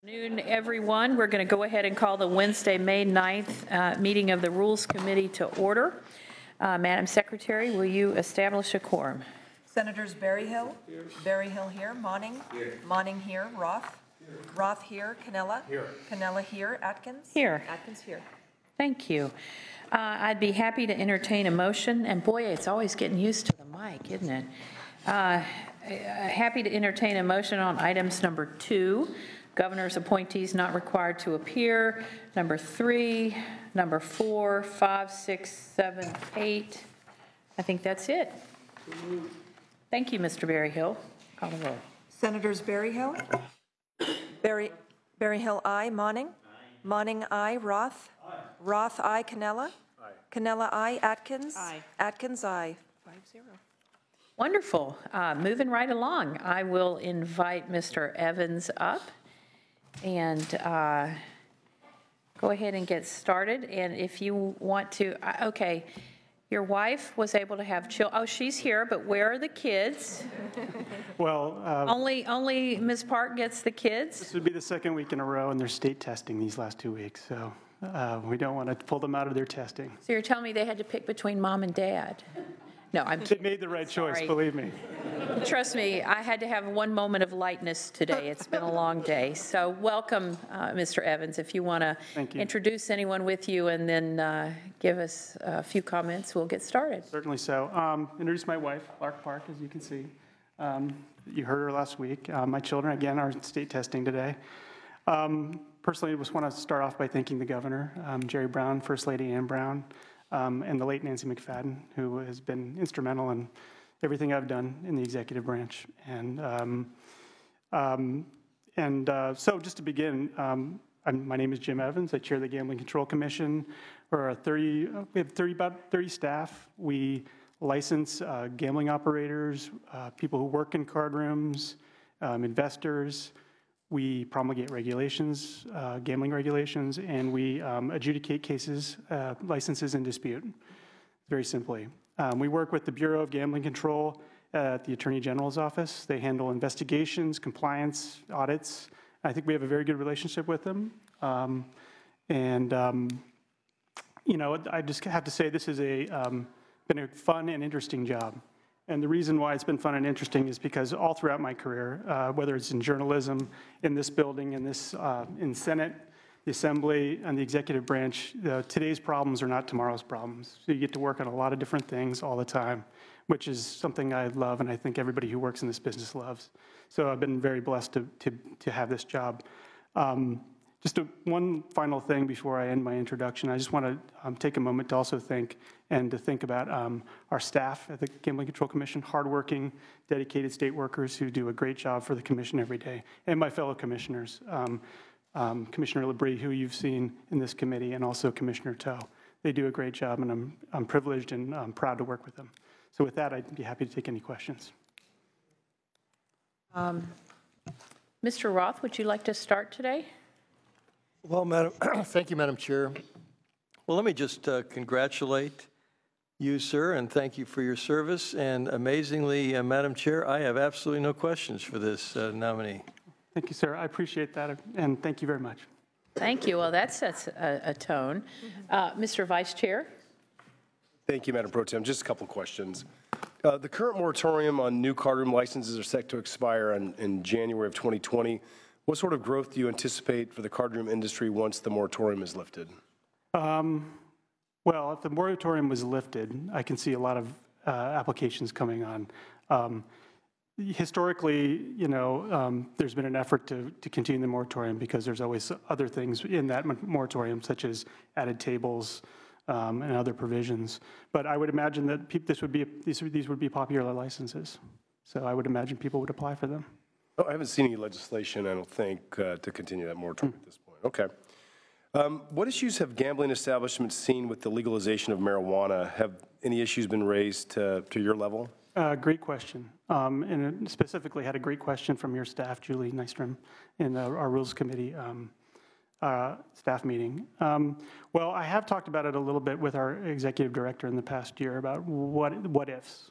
Good afternoon, everyone. We're going to go ahead and call the Wednesday, May 9th meeting of the Rules Committee to order. Madam Secretary, will you establish a quorum? Senators Berryhill? Here. Berryhill here. Monning? Here. Monning here. Roth? Here. Roth here. Cannella? Here. Cannella here. Atkins? Here. Atkins here. Thank you. I'd be happy to entertain a motion, and boy, it's always getting used to the mic, isn't it? Happy to entertain a motion on items number 2, governor's appointees not required to appear, number 3, number 4, 5, 6, 7, 8. I think that's it. Thank you, Mr. Berryhill. Call the roll. Senators Berryhill? Berryhill, aye. Monning? Aye. Monning, aye. Roth? Aye. Roth, aye. Cannella? Aye. Cannella, aye. Atkins? Aye. Atkins, aye. 5-0. Wonderful. Moving right along, I will invite Mr. Evans up and go ahead and get started. And if you want to, okay, your wife was able to have children. Oh, she's here, but where are the kids? Well, only Ms. Park gets the kids? This would be the second week in a row, and they're state testing these last 2 weeks, so we don't want to pull them out of their testing. So you're telling me they had to pick between mom and dad? No, I'm kidding. They made the right choice, believe me. Trust me, I had to have one moment of lightness today. It's been a long day. So welcome, Mr. Evans. If you want to introduce anyone with you and then give us a few comments, we'll get started. Certainly so. Introduce my wife, Lark Park, as you can see. You heard her last week. My children, again, are state testing today. Personally, I just want to start off by thanking the governor, Jerry Brown, First Lady Ann Brown, and the late Nancy McFadden, who has been instrumental in everything I've done in the executive branch. So just to begin, my name is Jim Evans. I chair the Gambling Control Commission. We have about 30 staff. We license gambling operators, people who work in card rooms, investors. We promulgate regulations, gambling regulations, and we adjudicate cases, licenses in dispute, very simply. We work with the Bureau of Gambling Control at the Attorney General's office. They handle investigations, compliance, audits. I think we have a very good relationship with them. You know, I just have to say this has been a fun and interesting job. And the reason why it's been fun and interesting is because all throughout my career, whether it's in journalism, in this building, in Senate, the Assembly, and the executive branch, today's problems are not tomorrow's problems. So you get to work on a lot of different things all the time, which is something I love, and I think everybody who works in this business loves. So I've been very blessed to have this job. Just one final thing before I end my introduction. I just want to take a moment to also think about our staff at the Gambling Control Commission, hardworking, dedicated state workers who do a great job for the commission every day, and my fellow commissioners, Commissioner Labrie, who you've seen in this committee, and also Commissioner Toe. They do a great job, and I'm privileged and I'm proud to work with them. So with that, I'd be happy to take any questions. Mr. Roth, would you like to start today? Well, Madam, thank you, Madam Chair. Well, let me just congratulate you, sir, and thank you for your service. And amazingly, Madam Chair, I have absolutely no questions for this nominee. Thank you, sir. I appreciate that, and thank you very much. Thank you. Well, that sets a tone. Mr. Vice Chair. Thank you, Madam Pro Tem. Just a couple of questions. The current moratorium on new card room licenses are set to expire in January of 2020. What sort of growth do you anticipate for the card room industry once the moratorium is lifted? Well, if the moratorium was lifted, I can see a lot of applications coming on. Historically, you know, there's been an effort to continue the moratorium because there's always other things in that moratorium, such as added tables and other provisions. But I would imagine that these would be popular licenses. So I would imagine people would apply for them. Oh, I haven't seen any legislation, I don't think, to continue that moratorium at this point. Okay. What issues have gambling establishments seen with the legalization of marijuana? Have any issues been raised to your level? Great question. And specifically had a great question from your staff, Julie Nystrom, in our Rules Committee staff meeting. Well, I have talked about it a little bit with our executive director in the past year about what ifs.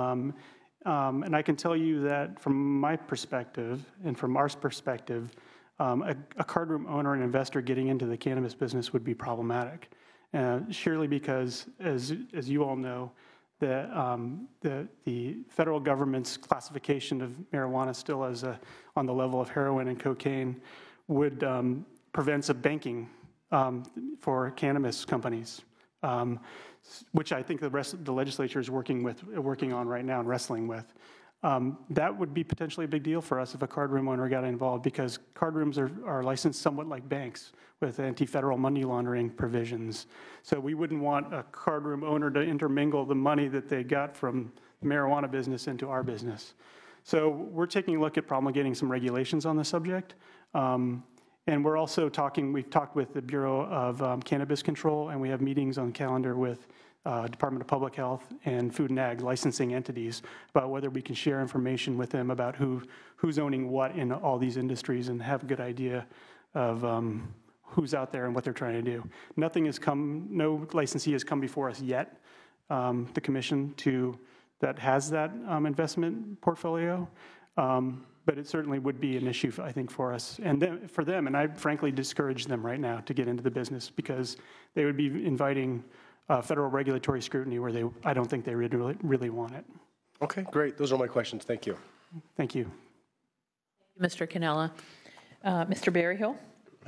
And I can tell you that from my perspective and from our perspective, a cardroom owner and investor getting into the cannabis business would be problematic. Surely because, as you all know, the federal government's classification of marijuana still as on the level of heroin and cocaine would prevent some banking for cannabis companies, which I think the legislature is working on right now and wrestling with. That would be potentially a big deal for us if a cardroom owner got involved, because cardrooms are licensed somewhat like banks with anti-federal money laundering provisions. So we wouldn't want a cardroom owner to intermingle the money that they got from the marijuana business into our business. So we're taking a look at promulgating some regulations on the subject. And we're also we've talked with the Bureau of Cannabis Control, and we have meetings on the calendar with Department of Public Health and Food and Ag licensing entities about whether we can share information with them about who's owning what in all these industries and have a good idea of who's out there and what they're trying to do. No licensee has come before us yet, the commission, that has that investment portfolio. But it certainly would be an issue, I think, for us and for them. And I frankly discourage them right now to get into the business, because they would be inviting federal regulatory scrutiny where I don't think they really want it. Okay, great. Those are my questions. Thank you. Thank you. Mr. Cannella. Mr. Berryhill?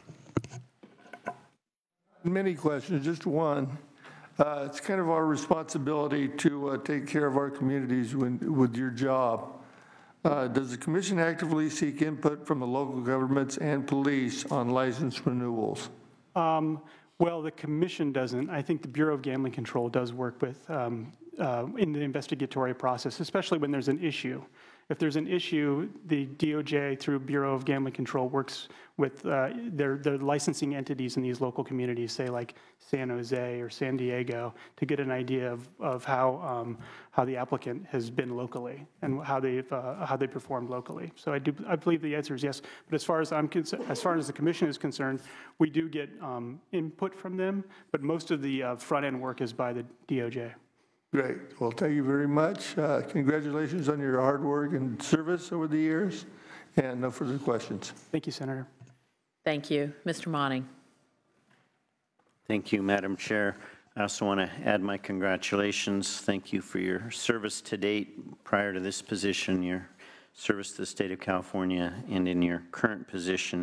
Many questions, just one. It's kind of our responsibility to take care of our communities with your job. Does the commission actively seek input from the local governments and police on license renewals? Well, the commission doesn't. I think the Bureau of Gambling Control does work with in the investigatory process, especially when there's an issue. If there's an issue, the DOJ, through Bureau of Gambling Control, works with their licensing entities in these local communities, say like San Jose or San Diego, to get an idea of how the applicant has been locally and how they performed locally. So I believe the answer is yes. But as far as the commission is concerned, we do get input from them, but most of the front end work is by the DOJ. Great. Well, thank you very much. Congratulations on your hard work and service over the years. And no further questions. Thank you, Senator. Thank you. Mr. Monning. Thank you, Madam Chair. I also want to add my congratulations. Thank you for your service to date prior to this position, your service to the state of California, and in your current position.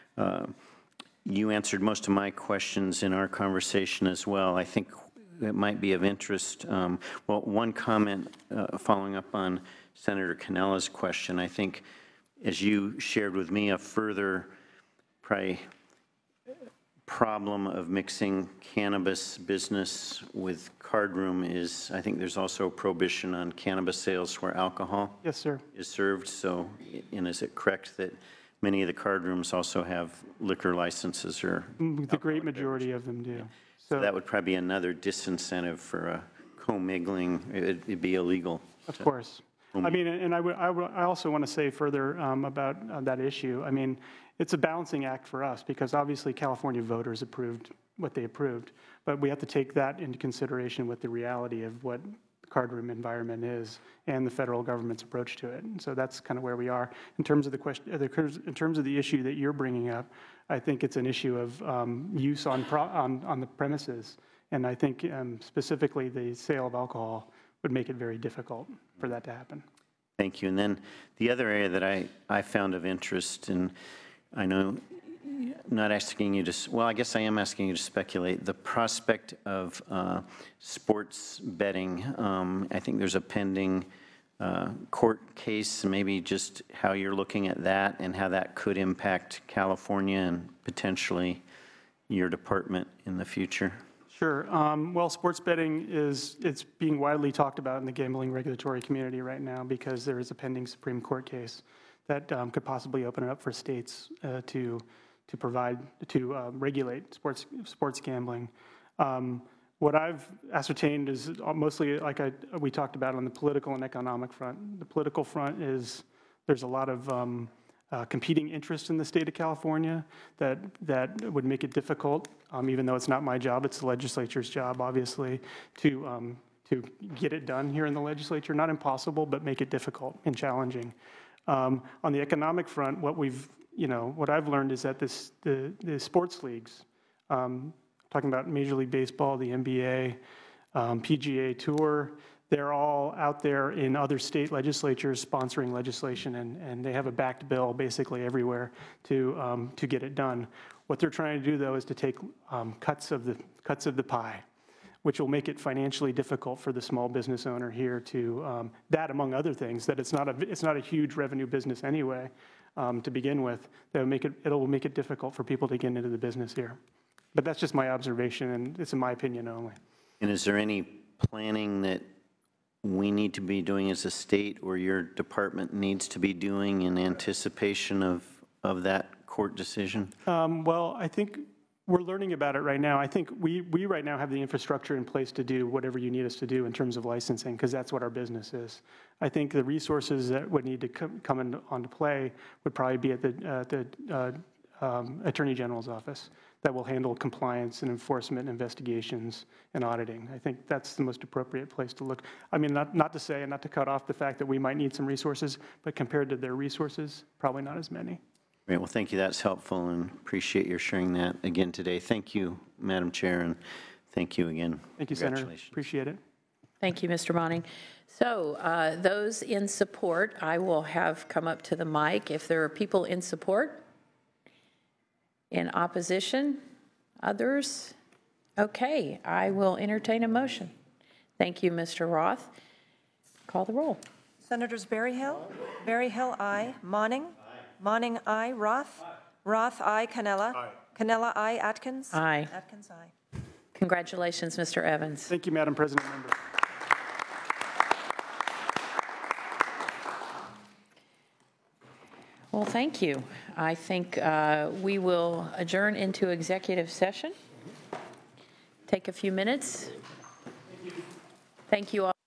You answered most of my questions in our conversation as well. I think that might be of interest. Well, one comment following up on Senator Cannella's question, I think, as you shared with me, a further probably problem of mixing cannabis business with cardroom is, I think there's also a prohibition on cannabis sales where alcohol Yes, sir. is served. So, and is it correct that many of the cardrooms also have liquor licenses or? The great majority of them do. So that would probably be another disincentive for commingling. It'd be illegal. Of course. I mean, and I also want to say further about that issue. I mean, it's a balancing act for us, because obviously California voters approved what they approved, but we have to take that into consideration with the reality of what the cardroom environment is and the federal government's approach to it. And so that's kind of where we are in terms of the question. In terms of the issue that you're bringing up, I think it's an issue of use on the premises, and I think specifically the sale of alcohol would make it very difficult for that to happen. Thank you. And then the other area that I found of interest, and I know I'm not asking you to, well, I guess I am asking you to speculate, the prospect of sports betting. I think there's a pending court case, maybe just how you're looking at that and how that could impact California and potentially your department in the future. Sure. Well, sports betting it's being widely talked about in the gambling regulatory community right now, because there is a pending Supreme Court case that could possibly open it up for states to regulate sports gambling. What I've ascertained is mostly like we talked about on the political and economic front. The political front is there's a lot of competing interest in the state of California that would make it difficult, even though it's not my job, it's the legislature's job, obviously, to get it done here in the legislature. Not impossible, but make it difficult and challenging. On the economic front, what we've what I've learned is that the sports leagues, talking about Major League Baseball, the NBA, PGA Tour, they're all out there in other state legislatures sponsoring legislation, and they have a backed bill basically everywhere to get it done. What they're trying to do, though, is to take cuts of the pie, which will make it financially difficult for the small business owner here to, that among other things, that it's not a huge revenue business anyway to begin with. It'll make it difficult for people to get into the business here. But that's just my observation, and it's in my opinion only. And is there any planning that we need to be doing as a state or your department needs to be doing in anticipation of that court decision? Well, I think we're learning about it right now. I think we right now have the infrastructure in place to do whatever you need us to do in terms of licensing, because that's what our business is. I think the resources that would need to come onto play would probably be at the Attorney General's office that will handle compliance and enforcement, investigations, and auditing. I think that's the most appropriate place to look. I mean, not to say and not to cut off the fact that we might need some resources, but compared to their resources, probably not as many. Great, well, thank you, that's helpful, and appreciate your sharing that again today. Thank you, Madam Chair, and thank you again. Thank you, Senator. Congratulations. Appreciate it. Thank you, Mr. Monning. So those in support, I will have come up to the mic. If there are people in support, in opposition, others? Okay, I will entertain a motion. Thank you, Mr. Roth. Call the roll. Senators Berryhill? Berryhill, aye. Monning? Monning, aye. Roth? Roth, aye. Cannella? Cannella, aye. Atkins? Aye. Atkins, aye. Congratulations, Mr. Evans. Thank you, Madam President. Members. Well, thank you. I think we will adjourn into executive session. Take a few minutes. Thank you all.